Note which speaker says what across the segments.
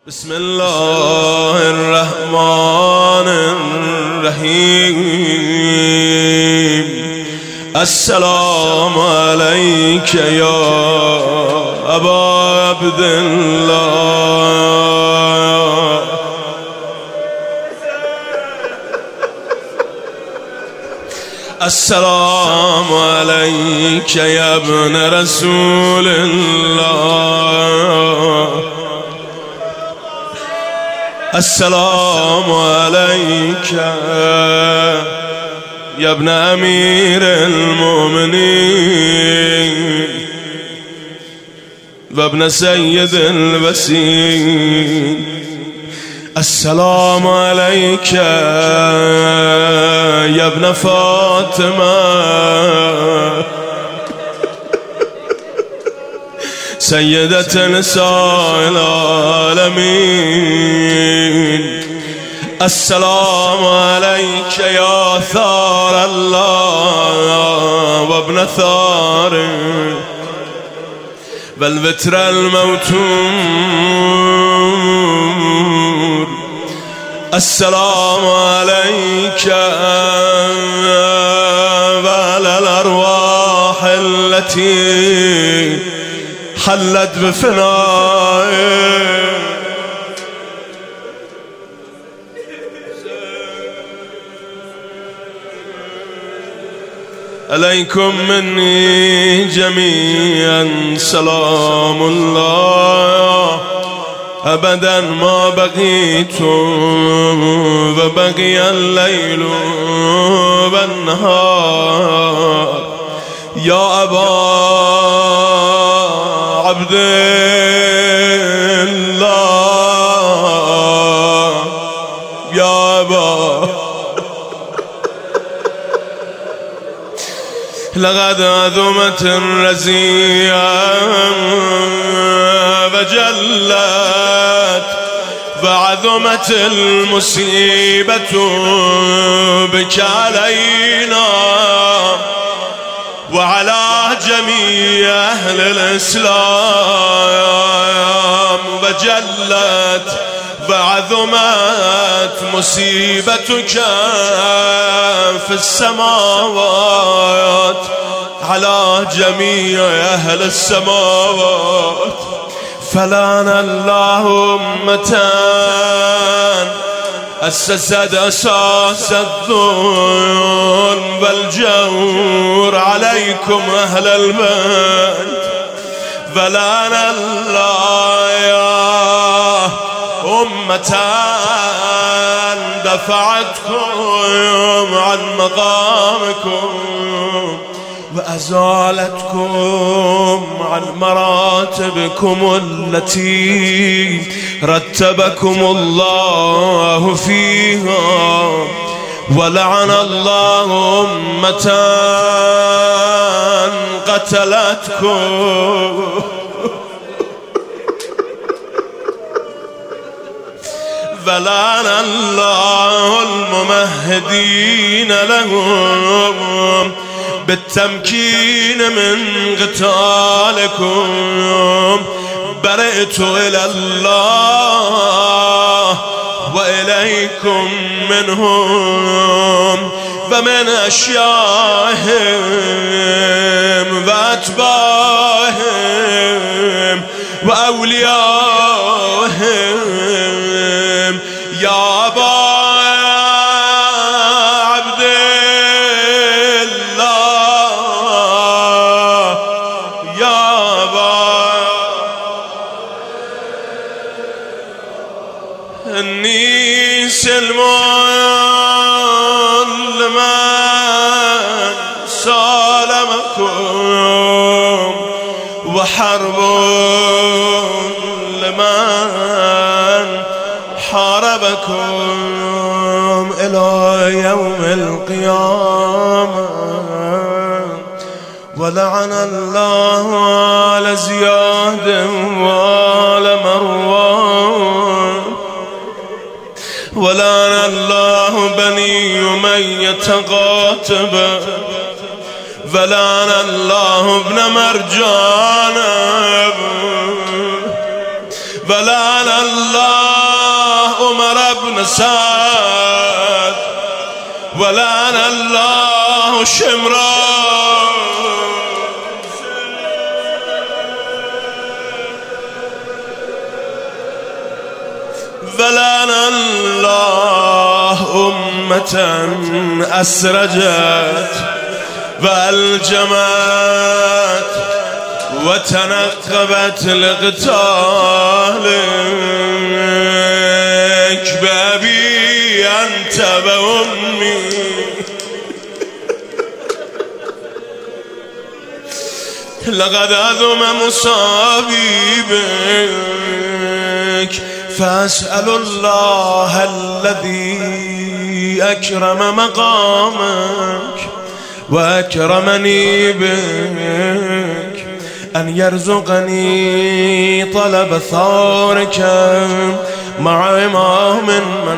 Speaker 1: بسم الله الرحمن الرحيم. السلام عليك يا أبا عبد الله. السلام عليك يا ابن رسول الله. السلام عليك يا ابن أمير المؤمنين وابن سيد الوسيم. السلام عليك يا ابن فاطمة سيدة نساء العالمين. السلام عليك يا ثار الله وابن ثار والوتر الموتور. السلام عليك وعلى الأرواح التي حلت بفنائك. عليكم مني جميعا سلام الله أبدا ما بقيتم وبقي الليل والنهار. يا أبا عبد الله يا أبا لقد عظمت الرزية وجلت وعظمت المصيبة بك علينا وعلى جميع أهل الإسلام. وجلت وعظمت مصيبتك في السماوات على جميع أهل السماوات. فلعن الله أمتان أسست أساس الظلم والجور عليكم أهل البيت. فلعن الله يا أمتان دفعتكم عن مقامكم وأزالتكم عن مراتبكم التي رتبكم الله فيها. ولعن الله أمتان قتلتكم فلعن الله الممهدين لهم بالتمكين من قتالكم. برئت إلى الله وإليكم منهم ومن أشياءهم وأتباعهم وأوليائهم. يا أبا عبد الله يا أبا إني سلم لمن سالمكم وحرب لمن حاربكم إلى يوم القيامة. ولعن الله على زياد وعلى مروان. ولعن الله بني أمية قاتبا. ولعن الله ابن مرجان. ولعن الله ابن سعد ولعن الله شمراز ولعن الله أمة أسرجت والجمت وتنقبت لقتالك بأبي أنت وأمي لقد عظم مصابي بك فأسأل الله الذي أكرم مقامك وأكرمني بك أن يرزقني طلب ثارك مع إمام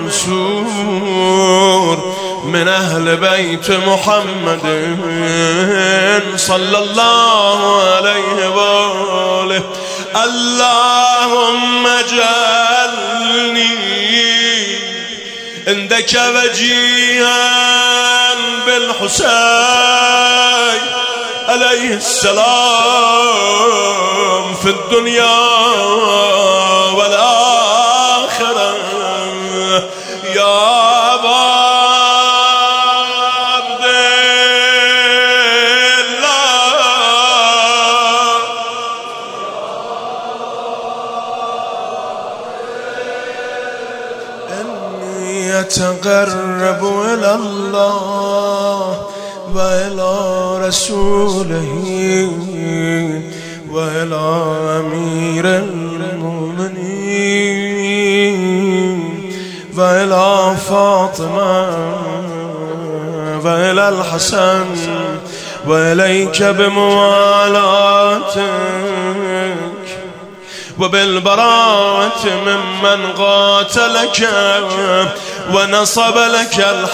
Speaker 1: منصور من أهل بيت محمد صلى الله عليه وآله. اللهم اجعلني عندك وجيها بالحسين عليه السلام في الدنيا والآخرة يا يتقرب إلى الله وإلى رسوله وإلى أمير المؤمنين وإلى فاطمة وإلى الحسن وإليك بموالاتك وبالبراءة ممن قاتلك ونصب لك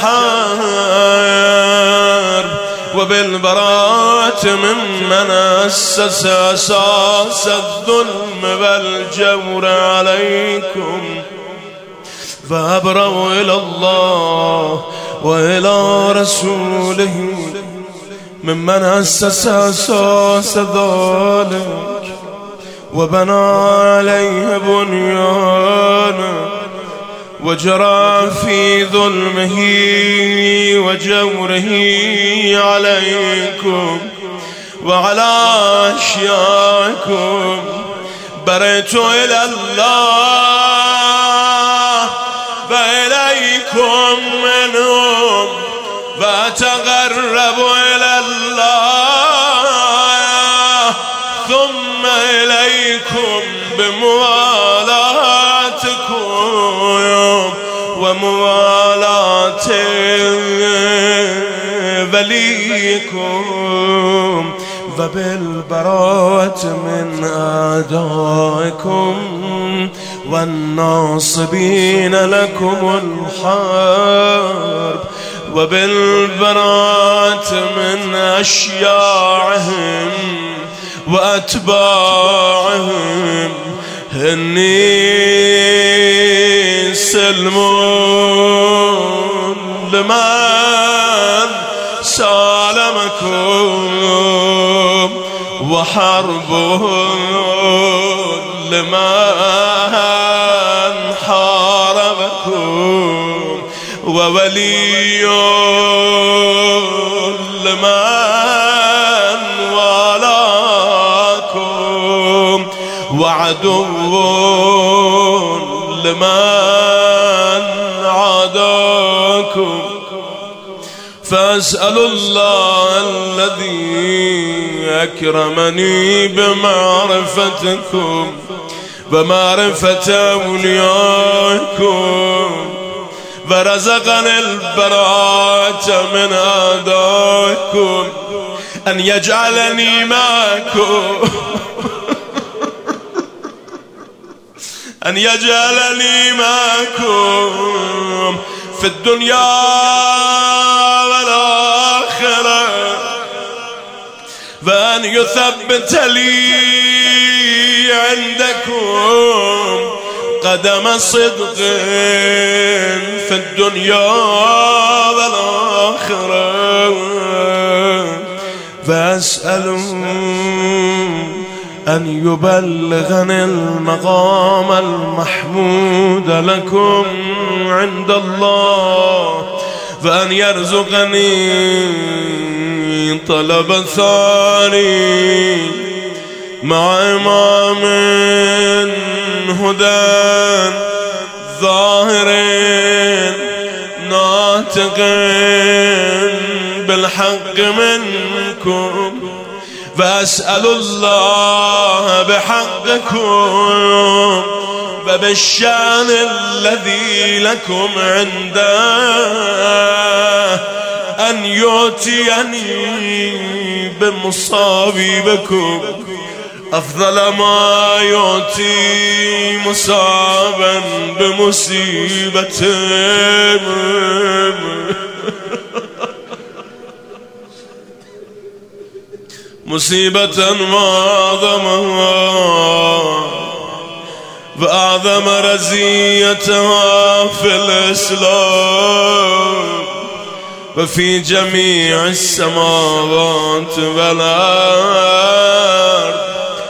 Speaker 1: الحرب وبالبراءة ممن أسس أساس الظلم والجور عليكم فأبرأوا إلى الله وإلى رسوله ممن أسس أساس ذلك وبنى عليه بنيانا وجرى في ظلمه وجوره عليكم وعلى أشياءكم برئت إلى الله وإليكم منهم فأتقرب إلى الله ثم إليكم بموالاتكم وموالاة وليكم وبالبراءة من أعدائكم والناصبين لكم الحرب وبالبراءة من أشياعهم وأتباعهم إني سلم لمن سالمكم وحرب لمن حاربكم وولي لمن والاكم وعدو لمن عاداكم فأسأل الله الذي أكرمني بمعرفتكم ومعرفة أوليائكم ورزقني البراءة من أعدائكم أن يجعلني معكم أن يجعلني معكم في الدنيا والآخرة وأن يثبت لي عندكم قدم صدق في الدنيا والآخرة فأسأله أن يبلغني المقام المحمود لكم عند الله فأن يرزقني طلب ثاني مع إمام هدى ظاهر ناطق بالحق منكم فأسأل الله بحقكم وبالشان الذي لكم عنده أن يؤتيني بمصابيبكم أفضل ما يؤتي مصابا بمصيبة مصيبة معظمها وأعظم رزيتها في الإسلام وفي جميع السماوات والأرض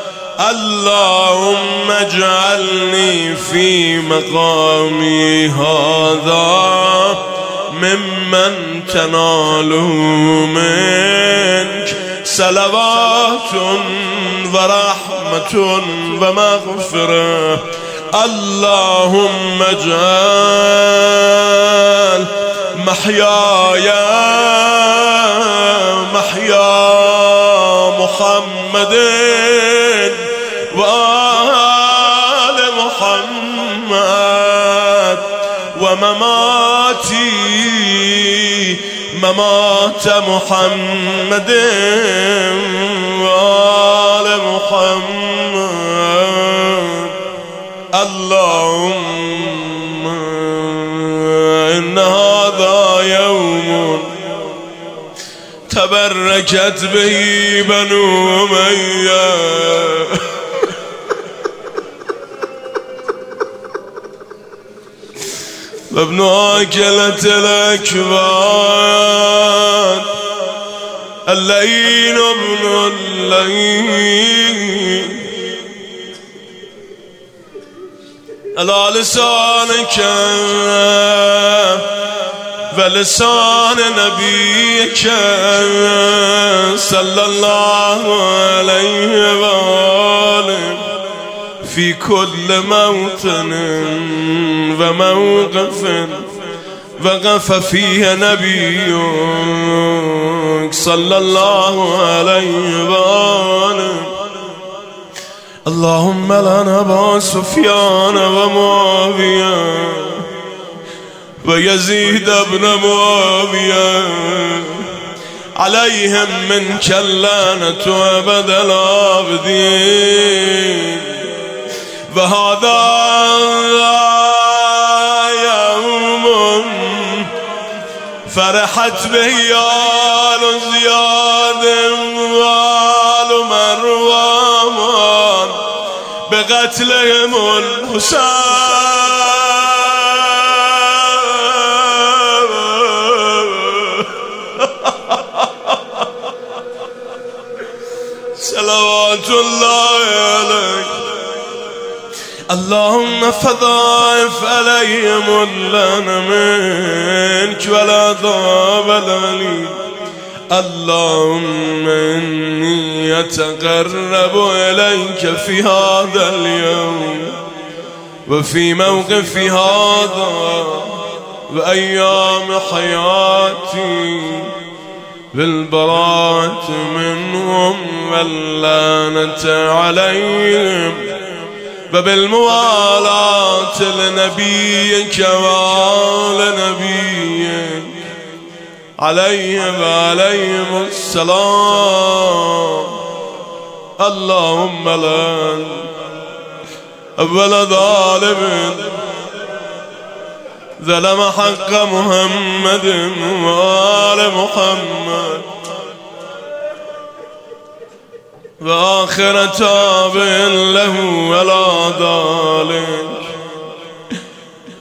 Speaker 1: اللهم اجعلني في مقامي هذا ممن تناله منك صلوات ورحمة ومغفرة اللهم اجعل محياي محيا محمد وآل محمد ومماتي ممات محمد وآل محمد اللهم إن هذا يوم تبركت به بنو أمية وابن آكلة الأكباد اللين ابن اللين على لسانك ولسان نبيك صلى الله عليه وآله في كل موطن وموقف وقف فيه نبيك صلى الله عليه وآله اللهم لعن أبا سفيان ومعاوية ويزيد بن معاوية عليهم منك اللعنة أبد العابدين وهذا يوم فرحت به آل زياد وآل مروان بقتلهم الحسين صلوات الله عليك اللهم فضاعف عليهم اللعن منك والعذاب الأليم اللهم إني أتقرب إليك في هذا اليوم وفي موقف هذا وأيام حياتي بالبراءة منهم واللعنة عليهم وبالموالاة لنبيك وآل نبيك عليهم وعليهم السلام اللهم لن أول ظالم ظلم حق محمد وآل محمد وآخر تابع له ولا ذلك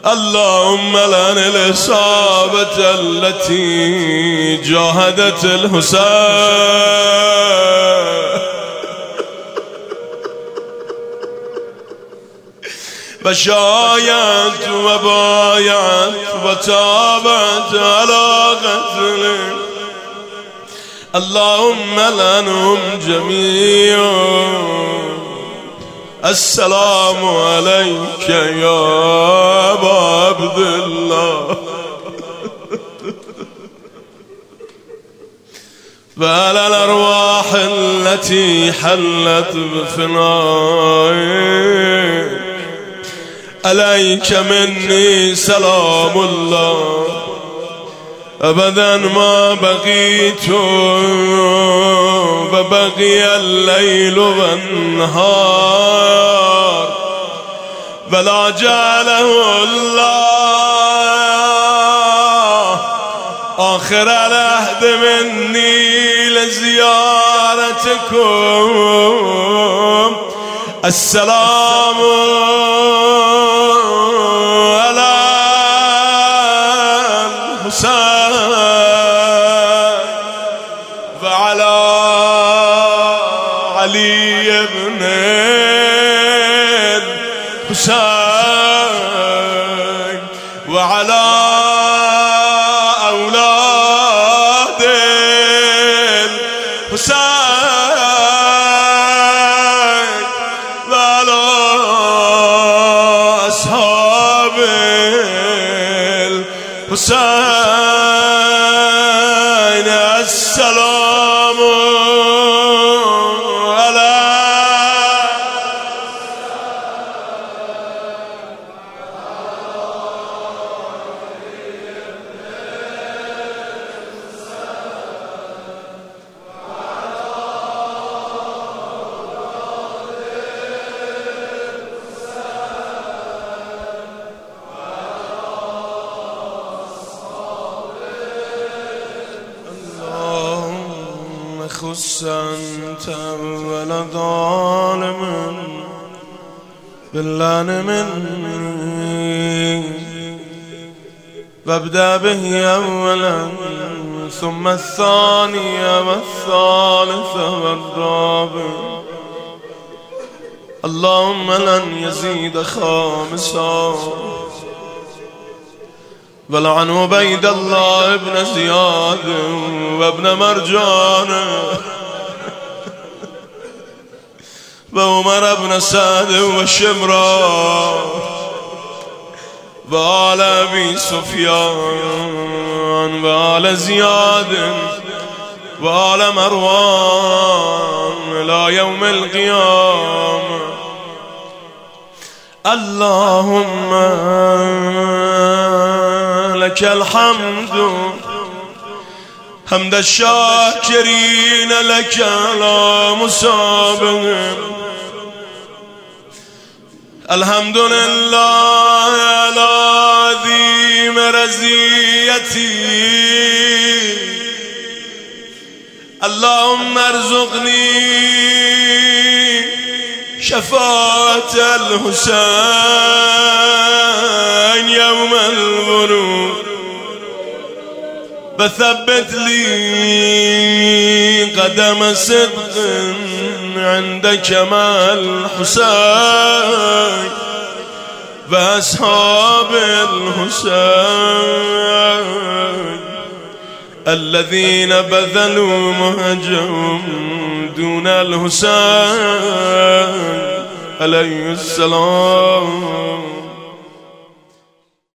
Speaker 1: اللهم لعن الإصابة التي جاهدت الحسين وشايت وبايعت وتابت على قتله. اللهم لعنهم جميعا. السلام عليك يا أبا عبد الله وعلى الأرواح التي حلت بفنائك. عليك مني سلام الله أبدا ما بقيت وبقي الليل والنهار بلا جعله الله آخر العهد مني لزيارتكم. السلام على الحسين وعلى علي بن الحسين وعلى أولاد الحسين وعلى أصحاب الحسين. السلام على خص أنت أول ظالم باللعن مني وابدأ به أولا ثم الثاني والثالث والرابع. اللهم لن يزيد خامسا ولعن عبيد الله ابن زياد وابن مرجان وعمر بن سعد وشمران وآل أبي سفيان وآل زياد وآل مروان إلى يوم القيامة. اللهم لك الحمد حمد الشاكرين لك لا مسابق. الحمد لله على عظيم رزيتي. اللهم ارزقني شفاعة الحسين يوم الورود وثبت لي قدم صدق عندك مع الحسين وأصحاب الحسين الذين بذلوا مهجهم دون الحسين عليه السلام.